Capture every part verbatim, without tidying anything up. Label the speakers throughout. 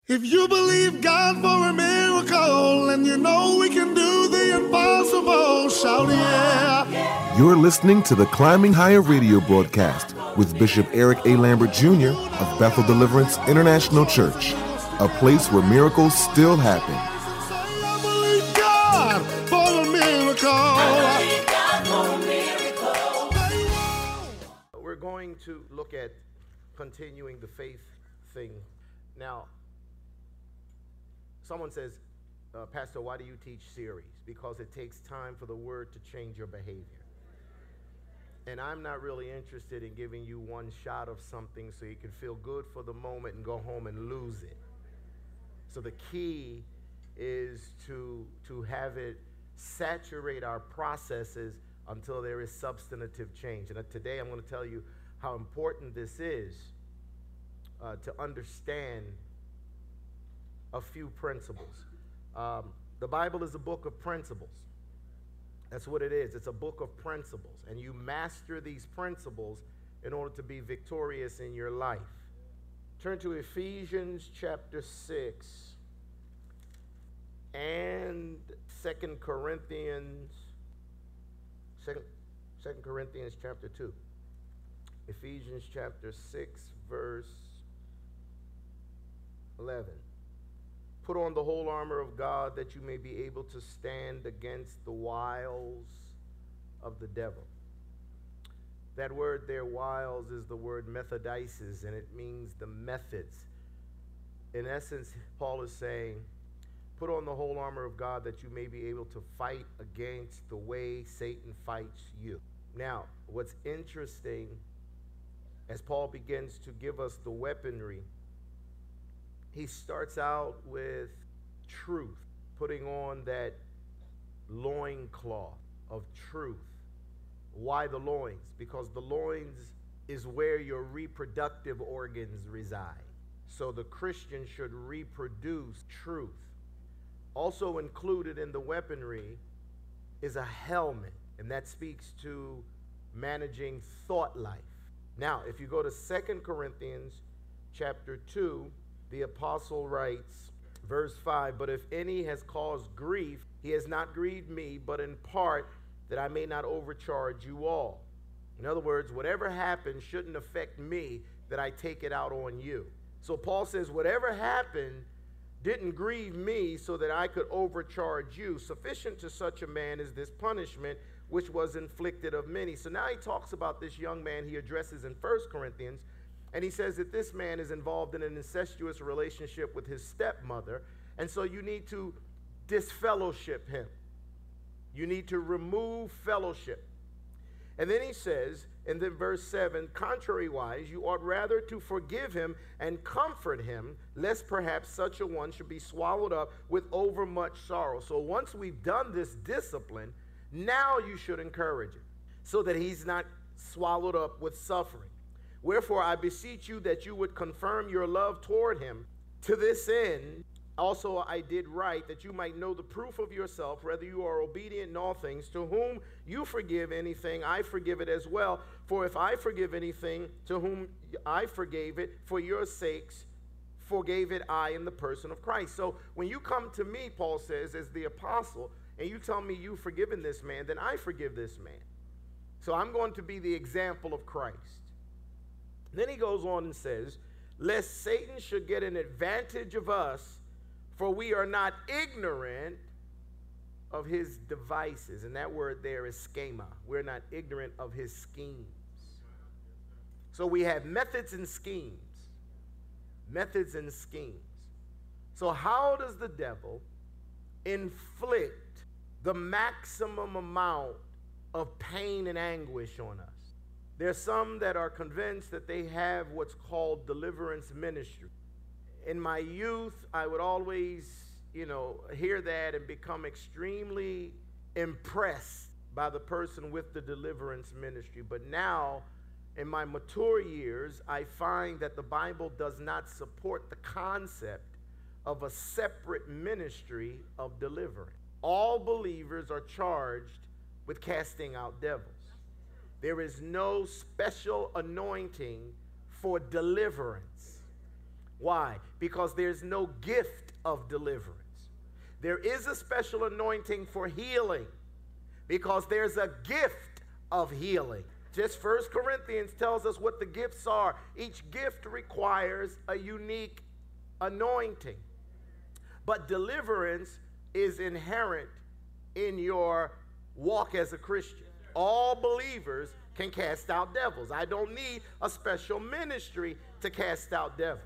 Speaker 1: If you believe God for a miracle and you know we can do the impossible, shout yeah.
Speaker 2: You're listening to the Climbing Higher radio broadcast with Bishop Eric A. Lambert Junior of Bethel Deliverance International Church, a place where miracles still happen.
Speaker 1: I believe God for a miracle. I believe God for a miracle.
Speaker 3: We're going to look at continuing the faith thing. Now, someone says, uh, Pastor, why do you teach series? Because it takes time for the word to change your behavior. And I'm not really interested in giving you one shot of something so you can feel good for the moment and go home and lose it. So the key is to, to have it saturate our processes until there is substantive change. And today I'm going to tell you how important this is uh, to understand a few principles. Um, the Bible is a book of principles. That's what it is. It's a book of principles. And you master these principles in order to be victorious in your life. Turn to Ephesians chapter six and Second Corinthians, Second, Second Corinthians chapter two. Ephesians chapter six, verse eleven. Put on the whole armor of God that you may be able to stand against the wiles of the devil. That word there, wiles, is the word methodices, and it means the methods. In essence, Paul is saying, put on the whole armor of God that you may be able to fight against the way Satan fights you. Now, what's interesting, as Paul begins to give us the weaponry, he starts out with truth, putting on that loincloth of truth. Why the loins? Because the loins is where your reproductive organs reside. So the Christian should reproduce truth. Also included in the weaponry is a helmet, and that speaks to managing thought life. Now, if you go to Second Corinthians chapter two, the apostle writes, verse five, but if any has caused grief, he has not grieved me, but in part that I may not overcharge you all. In other words, whatever happens shouldn't affect me, that I take it out on you. So Paul says, whatever happened didn't grieve me so that I could overcharge you. Sufficient to such a man is this punishment which was inflicted of many. So now he talks about this young man he addresses in First Corinthians. And he says that this man is involved in an incestuous relationship with his stepmother. And so you need to disfellowship him. You need to remove fellowship. And then he says in the verse seven, contrariwise, you ought rather to forgive him and comfort him, lest perhaps such a one should be swallowed up with overmuch sorrow. So once we've done this discipline, now you should encourage him so that he's not swallowed up with suffering. Wherefore, I beseech you that you would confirm your love toward him. To this end, also I did write, that you might know the proof of yourself, whether you are obedient in all things. To whom you forgive anything, I forgive it as well. For if I forgive anything, to whom I forgave it, for your sakes forgave it I in the person of Christ. So when you come to me, Paul says, as the apostle, and you tell me you've forgiven this man, then I forgive this man. So I'm going to be the example of Christ. Then he goes on and says, lest Satan should get an advantage of us, for we are not ignorant of his devices. And that word there is schema. We're not ignorant of his schemes. So we have methods and schemes. Methods and schemes. So how does the devil inflict the maximum amount of pain and anguish on us? There's some that are convinced that they have what's called deliverance ministry. In my youth, I would always, you know, hear that and become extremely impressed by the person with the deliverance ministry. But now, in my mature years, I find that the Bible does not support the concept of a separate ministry of deliverance. All believers are charged with casting out devils. There is no special anointing for deliverance. Why? Because there's no gift of deliverance. There is a special anointing for healing because there's a gift of healing. Just First Corinthians tells us what the gifts are. Each gift requires a unique anointing. But deliverance is inherent in your walk as a Christian. All believers can cast out devils. I don't need a special ministry to cast out devils.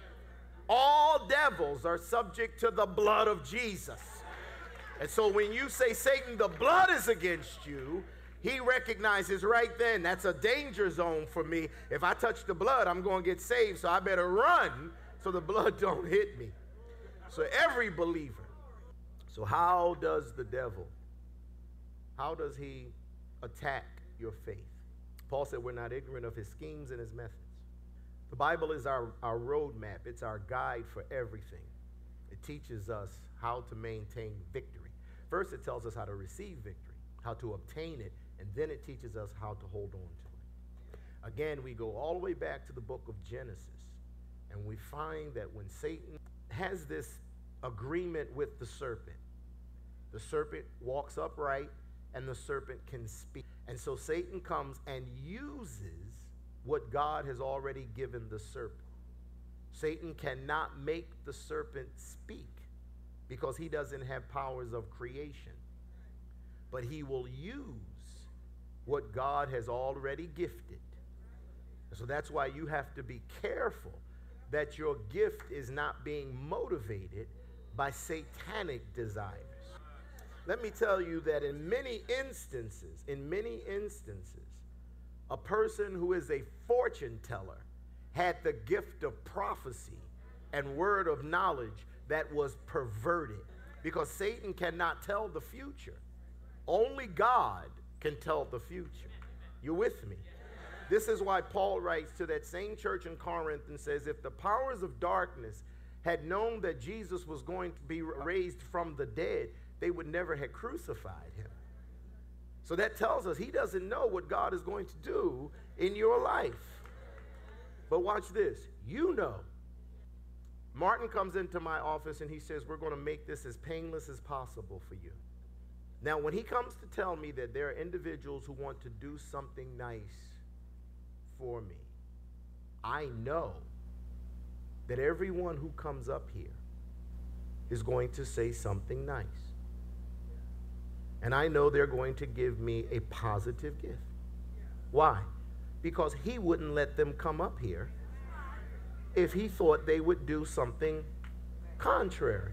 Speaker 3: All devils are subject to the blood of Jesus. And so when you say, Satan, the blood is against you, he recognizes right then that's a danger zone for me. If I touch the blood, I'm going to get saved, so I better run so the blood don't hit me. So every believer. So how does the devil, how does he attack your faith? Paul said we're not ignorant of his schemes and his methods. The Bible is our, our roadmap. It's our guide for everything. It teaches us how to maintain victory. First, it tells us how to receive victory, how to obtain it, and then it teaches us how to hold on to it. Again, we go all the way back to the book of Genesis, and we find that when Satan has this agreement with the serpent, the serpent walks upright, and the serpent can speak. And so Satan comes and uses what God has already given the serpent. Satan cannot make the serpent speak because he doesn't have powers of creation. But he will use what God has already gifted. So that's why you have to be careful that your gift is not being motivated by satanic desires. Let me tell you that in many instances, in many instances, a person who is a fortune teller had the gift of prophecy and word of knowledge that was perverted because Satan cannot tell the future. Only God can tell the future. You with me? This is why Paul writes to that same church in Corinth and says, if the powers of darkness had known that Jesus was going to be raised from the dead, they would never have crucified him. So that tells us he doesn't know what God is going to do in your life. But watch this. You know. Martin comes into my office and he says, we're going to make this as painless as possible for you. Now, when he comes to tell me that there are individuals who want to do something nice for me, I know that everyone who comes up here is going to say something nice. And I know they're going to give me a positive gift. Why? Because he wouldn't let them come up here if he thought they would do something contrary.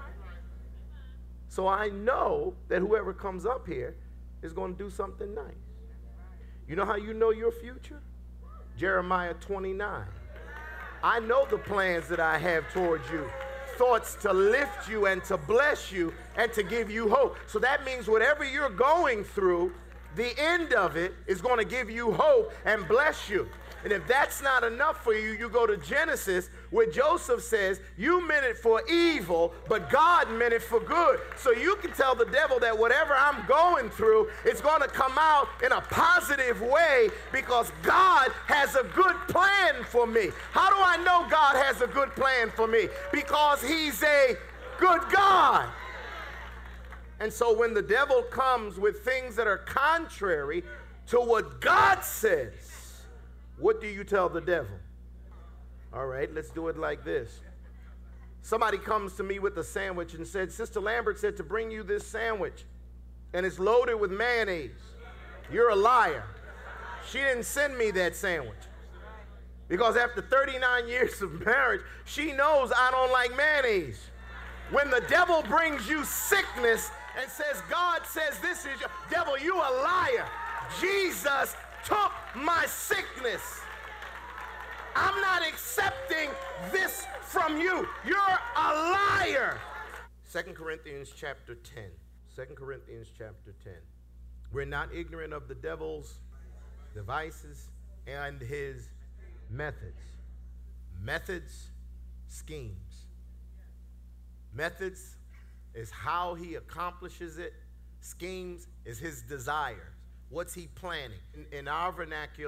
Speaker 3: So I know that whoever comes up here is going to do something nice. You know how you know your future? Jeremiah twenty-nine. I know the plans that I have towards you. Thoughts to lift you and to bless you and to give you hope. So that means whatever you're going through, the end of it is going to give you hope and bless you. And if that's not enough for you, you go to Genesis where Joseph says, you meant it for evil, but God meant it for good. So you can tell the devil that whatever I'm going through, it's going to come out in a positive way because God has a good plan for me. How do I know God has a good plan for me? Because he's a good God. And so when the devil comes with things that are contrary to what God says, what do you tell the devil? All right, let's do it like this. Somebody comes to me with a sandwich and said, Sister Lambert said to bring you this sandwich, and it's loaded with mayonnaise. You're a liar. She didn't send me that sandwich. Because after thirty-nine years of marriage, she knows I don't like mayonnaise. When the devil brings you sickness and says, God says this is your devil, you a liar. Jesus took my sickness. I'm not accepting this from you. You're a liar. Second Corinthians chapter ten. Second Corinthians chapter ten. We're not ignorant of the devil's devices and his methods. Methods, schemes. Methods is how he accomplishes it. Schemes is his desires. What's he planning? In, in our vernacular,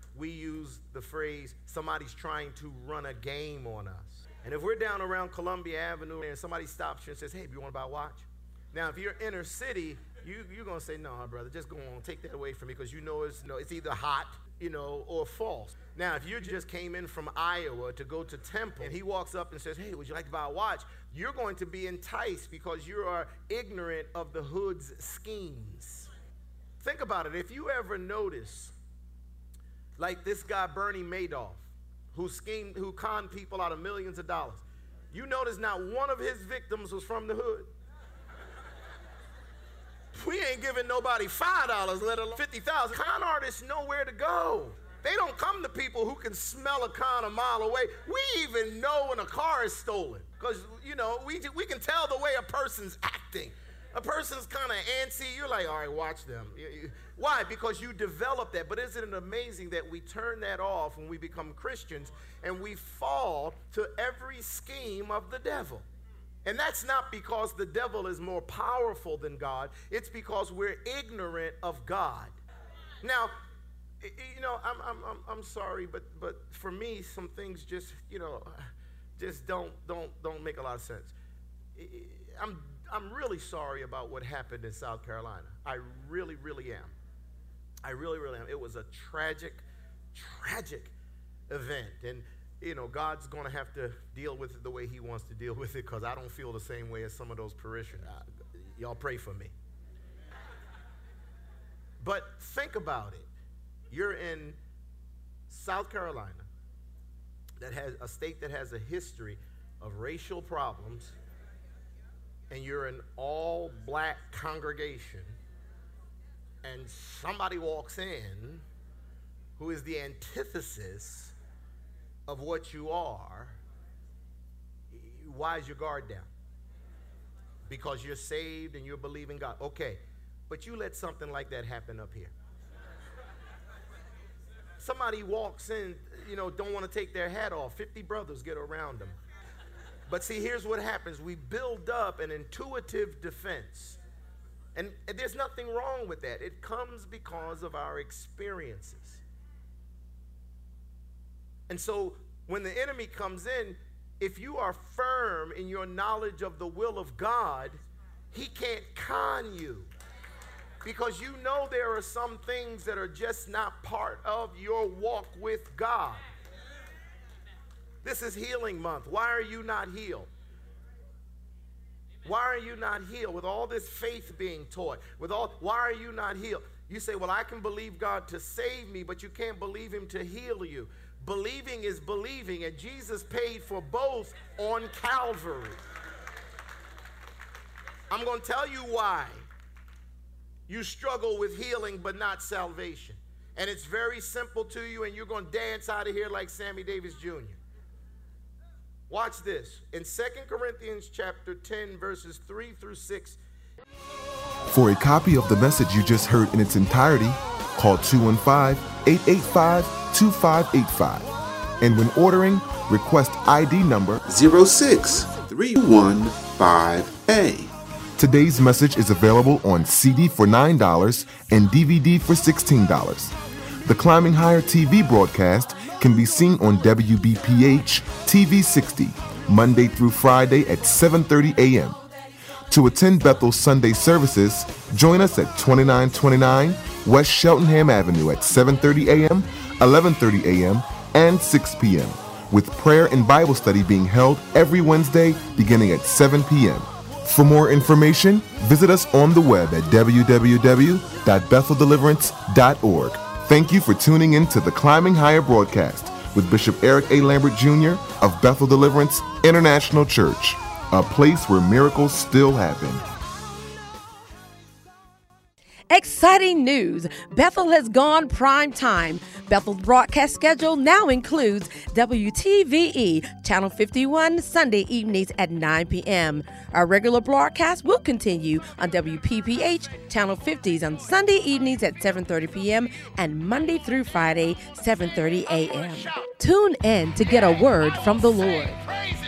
Speaker 3: we use the phrase, somebody's trying to run a game on us. And if we're down around Columbia Avenue and somebody stops you and says, hey, do you want to buy a watch? Now, if you're inner city, you, you're going to say, no, brother, just go on, take that away from me, because you know it's, you know, it's either hot, you know, or false. Now, if you just came in from Iowa to go to Temple, and he walks up and says, hey, would you like to buy a watch? You're going to be enticed because you are ignorant of the hood's schemes. Think about it. If you ever notice, like this guy, Bernie Madoff, who schemed, who conned people out of millions of dollars, you notice not one of his victims was from the hood. We ain't giving nobody five dollars, let alone fifty thousand dollars. Con artists know where to go. They don't come to people who can smell a con a mile away. We even know when a car is stolen, because, you know, we, we can tell the way a person's acting. A person's kind of antsy. You're like, all right, watch them. Why? Because you develop that. But isn't it amazing that we turn that off when we become Christians and we fall to every scheme of the devil? And that's not because the devil is more powerful than God. It's because we're ignorant of God. Now, you know, I'm I'm I'm, I'm sorry, but but for me, some things just, you know, just don't don't don't make a lot of sense. I'm I'm really sorry about what happened in South Carolina. I really, really am. I really, really am. It was a tragic, tragic event. And, you know, God's going to have to deal with it the way he wants to deal with it, because I don't feel the same way as some of those parishioners. Uh, y'all pray for me. But think about it. You're in South Carolina, that has a state that has a history of racial problems, and you're an all-black congregation, and somebody walks in who is the antithesis of what you are. Why is your guard down? Because you're saved and you're believing God. Okay, but you let something like that happen up here. Somebody walks in, you know, don't want to take their hat off. fifty brothers get around them. But see, here's what happens. We build up an intuitive defense. And, and there's nothing wrong with that. It comes because of our experiences. And so when the enemy comes in, if you are firm in your knowledge of the will of God, he can't con you. Because you know there are some things that are just not part of your walk with God. This is healing month. Why are you not healed? Why are you not healed? With all this faith being taught, with all, why are you not healed? You say, well, I can believe God to save me, but you can't believe him to heal you. Believing is believing, and Jesus paid for both on Calvary. I'm going to tell you why you struggle with healing but not salvation. And it's very simple to you, and you're going to dance out of here like Sammy Davis Junior Watch this. In Second Corinthians chapter ten, verses three through six.
Speaker 2: For a copy of the message you just heard in its entirety, call two one five, eight eight five, two five eight five. And when ordering, request I D number
Speaker 4: zero six three one five A.
Speaker 2: Today's message is available on C D for nine dollars and D V D for sixteen dollars. The Climbing Higher T V broadcast can be seen on W B P H T V sixty, Monday through Friday at seven thirty a.m. To attend Bethel's Sunday services, join us at twenty-nine twenty-nine West Cheltenham Avenue at seven thirty a.m., eleven thirty a.m., and six p.m., with prayer and Bible study being held every Wednesday beginning at seven p.m. For more information, visit us on the web at w w w dot bethel deliverance dot org. Thank you for tuning in to the Climbing Higher broadcast with Bishop Eric A. Lambert Junior of Bethel Deliverance International Church, a place where miracles still happen.
Speaker 5: Exciting news! Bethel has gone prime time. Bethel's broadcast schedule now includes W T V E, Channel fifty-one, Sunday evenings at nine p.m. Our regular broadcast will continue on W P P H, Channel fifties on Sunday evenings at seven thirty p.m. and Monday through Friday, seven thirty a.m. Tune in to get a word from the Lord.